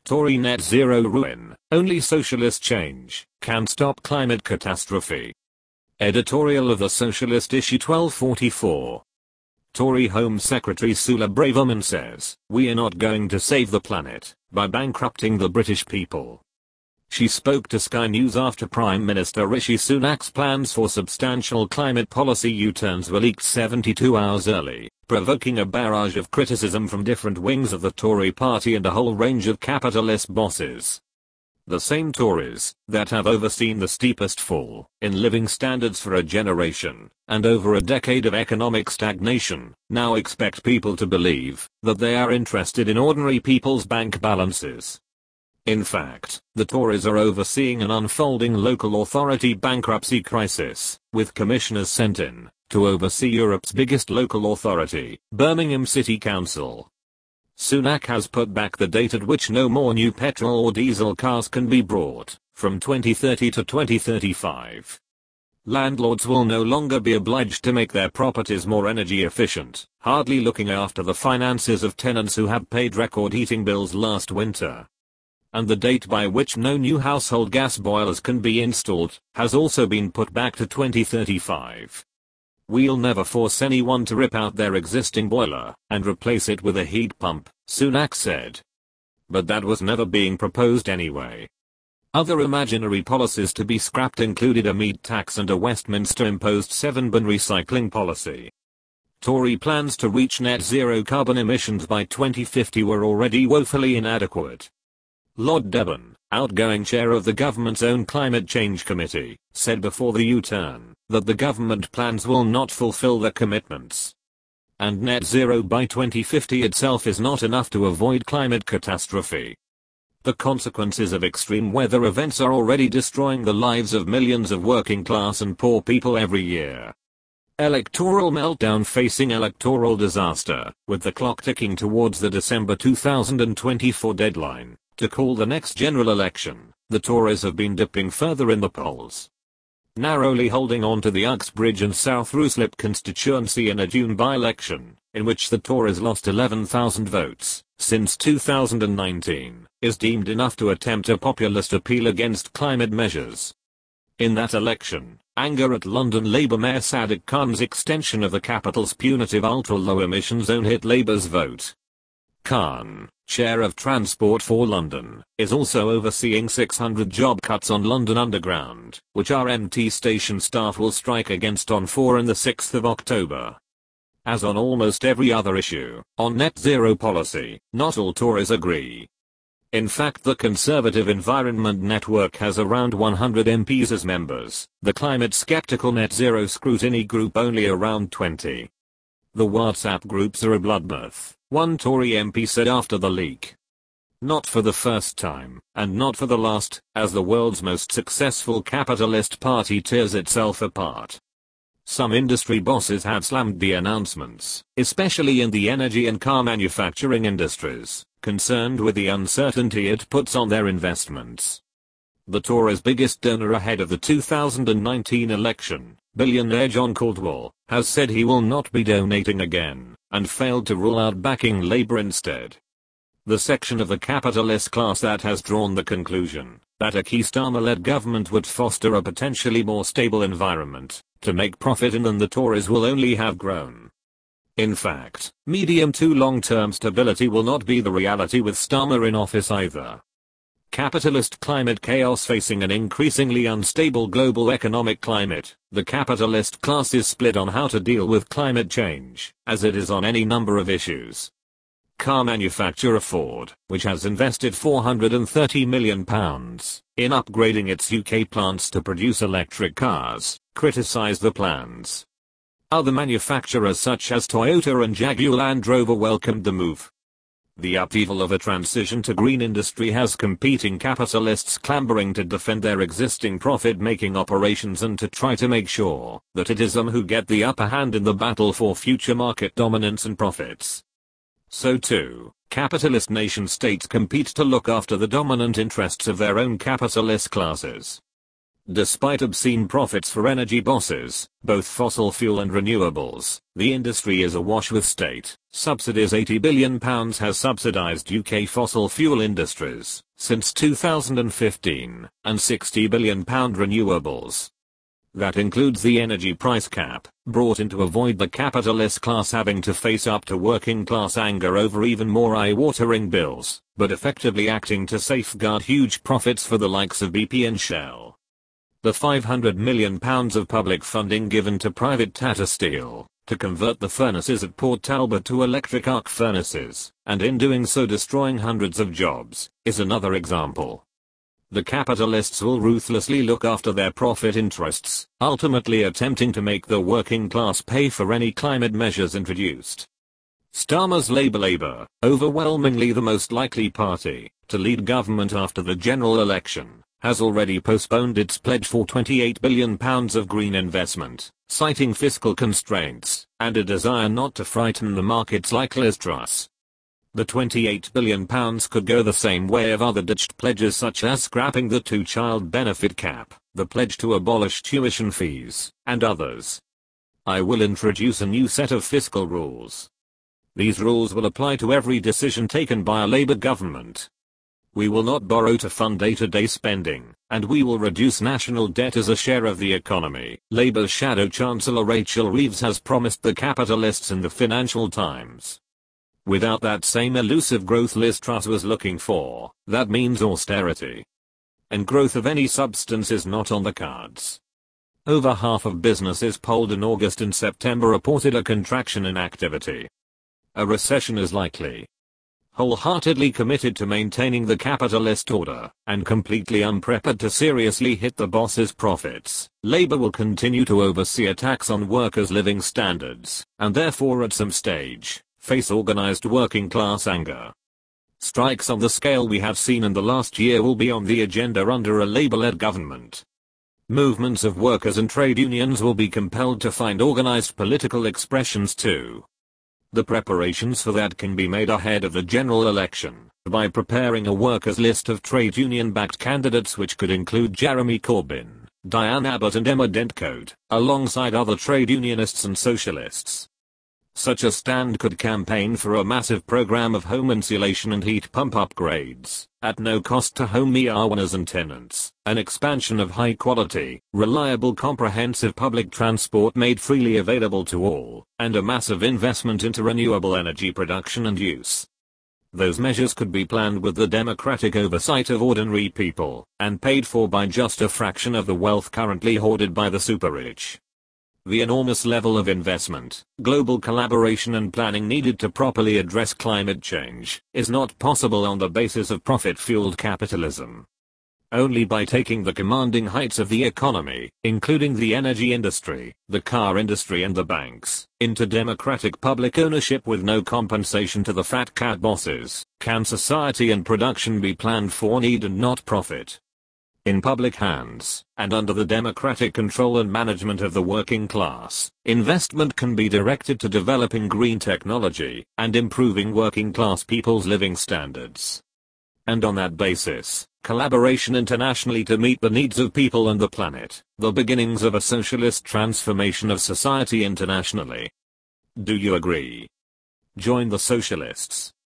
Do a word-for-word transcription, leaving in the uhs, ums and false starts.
Tory net zero ruin, only socialist change can stop climate catastrophe. Editorial of the Socialist issue twelve forty-four. Tory Home Secretary Suella Braverman says, "We are not going to save the planet by bankrupting the British people." She spoke to Sky News after Prime Minister Rishi Sunak's plans for substantial climate policy U-turns were leaked seventy-two hours early, provoking a barrage of criticism from different wings of the Tory party and a whole range of capitalist bosses. The same Tories that have overseen the steepest fall in living standards for a generation and over a decade of economic stagnation now expect people to believe that they are interested in ordinary people's bank balances. In fact, the Tories are overseeing an unfolding local authority bankruptcy crisis, with commissioners sent in to oversee Europe's biggest local authority, Birmingham City Council. Sunak has put back the date at which no more new petrol or diesel cars can be brought, from twenty thirty to twenty thirty-five. Landlords will no longer be obliged to make their properties more energy efficient, hardly looking after the finances of tenants who have paid record heating bills last winter. And the date by which no new household gas boilers can be installed has also been put back to twenty thirty-five. "We'll never force anyone to rip out their existing boiler and replace it with a heat pump," Sunak said. But that was never being proposed anyway. Other imaginary policies to be scrapped included a meat tax and a Westminster-imposed seven-bin recycling policy. Tory plans to reach net zero carbon emissions by twenty fifty were already woefully inadequate. Lord Debon, outgoing chair of the government's own Climate Change Committee, said before the U-turn that the government plans will not fulfill their commitments. And net zero by twenty fifty itself is not enough to avoid climate catastrophe. The consequences of extreme weather events are already destroying the lives of millions of working class and poor people every year. Electoral meltdown facing electoral disaster, with the clock ticking towards the December two thousand twenty-four deadline to call the next general election, the Tories have been dipping further in the polls, narrowly holding on to the Uxbridge and South Ruislip constituency in a June by-election, in which the Tories lost eleven thousand votes, since two thousand nineteen, is deemed enough to attempt a populist appeal against climate measures. In that election, anger at London Labour Mayor Sadiq Khan's extension of the capital's punitive ultra-low emission zone hit Labour's vote. Khan, chair of Transport for London, is also overseeing six hundred job cuts on London Underground, which R M T station staff will strike against on the fourth and the sixth of October. As on almost every other issue, on net zero policy, not all Tories agree. In fact, the Conservative Environment Network has around one hundred M Ps as members, the climate-skeptical Net Zero Scrutiny Group only around twenty. The WhatsApp groups are a bloodbath, one Tory M P said after the leak. Not for the first time, and not for the last, as the world's most successful capitalist party tears itself apart. Some industry bosses had slammed the announcements, especially in the energy and car manufacturing industries, concerned with the uncertainty it puts on their investments. The Tories' biggest donor ahead of the two thousand nineteen election, billionaire John Caldwell, has said he will not be donating again, and failed to rule out backing Labour instead. The section of the capitalist class that has drawn the conclusion that a Keir Starmer-led government would foster a potentially more stable environment to make profit in than the Tories will only have grown. In fact, medium to long-term stability will not be the reality with Starmer in office either. Capitalist climate chaos facing an increasingly unstable global economic climate, the capitalist class is split on how to deal with climate change, as it is on any number of issues. Car manufacturer Ford, which has invested four hundred thirty million pounds in upgrading its U K plants to produce electric cars, criticised the plans. Other manufacturers such as Toyota and Jaguar Land Rover welcomed the move. The upheaval of a transition to green industry has competing capitalists clambering to defend their existing profit-making operations and to try to make sure that it is them who get the upper hand in the battle for future market dominance and profits. So too, capitalist nation-states compete to look after the dominant interests of their own capitalist classes. Despite obscene profits for energy bosses, both fossil fuel and renewables, the industry is awash with state subsidies. eighty billion pounds has subsidised U K fossil fuel industries since two thousand fifteen, and sixty billion pounds renewables. That includes the energy price cap, brought in to avoid the capitalist class having to face up to working class anger over even more eye-watering bills, but effectively acting to safeguard huge profits for the likes of B P and Shell. The five hundred million pounds of public funding given to private Tata Steel to convert the furnaces at Port Talbot to electric arc furnaces, and in doing so destroying hundreds of jobs, is another example. The capitalists will ruthlessly look after their profit interests, ultimately attempting to make the working class pay for any climate measures introduced. Starmer's Labour Labour, overwhelmingly the most likely party to lead government after the general election, has already postponed its pledge for twenty-eight billion pounds of green investment, citing fiscal constraints and a desire not to frighten the markets like Liz Truss. The twenty-eight billion pounds could go the same way of other ditched pledges, such as scrapping the two-child benefit cap, the pledge to abolish tuition fees, and others. I will introduce a new set of fiscal rules. These rules will apply to every decision taken by a Labour government. We will not borrow to fund day-to-day spending, and we will reduce national debt as a share of the economy, Labour's Shadow Chancellor Rachel Reeves has promised the capitalists in the Financial Times. Without that same elusive growth Liz Truss was looking for, that means austerity. And growth of any substance is not on the cards. Over half of businesses polled in August and September reported a contraction in activity. A recession is likely. Wholeheartedly committed to maintaining the capitalist order, and completely unprepared to seriously hit the boss's profits, Labour will continue to oversee attacks on workers' living standards, and therefore at some stage, face organised working class anger. Strikes on the scale we have seen in the last year will be on the agenda under a Labour-led government. Movements of workers and trade unions will be compelled to find organised political expressions too. The preparations for that can be made ahead of the general election, by preparing a workers' list of trade union-backed candidates which could include Jeremy Corbyn, Diane Abbott and Emma Dentcote, alongside other trade unionists and socialists. Such a stand could campaign for a massive program of home insulation and heat pump upgrades, at no cost to home owners and tenants, an expansion of high-quality, reliable comprehensive public transport made freely available to all, and a massive investment into renewable energy production and use. Those measures could be planned with the democratic oversight of ordinary people, and paid for by just a fraction of the wealth currently hoarded by the super-rich. The enormous level of investment, global collaboration and planning needed to properly address climate change is not possible on the basis of profit-fueled capitalism. Only by taking the commanding heights of the economy, including the energy industry, the car industry and the banks, into democratic public ownership with no compensation to the fat cat bosses, can society and production be planned for need and not profit. In public hands, and under the democratic control and management of the working class, investment can be directed to developing green technology and improving working class people's living standards. And on that basis, collaboration internationally to meet the needs of people and the planet, the beginnings of a socialist transformation of society internationally. Do you agree? Join the socialists.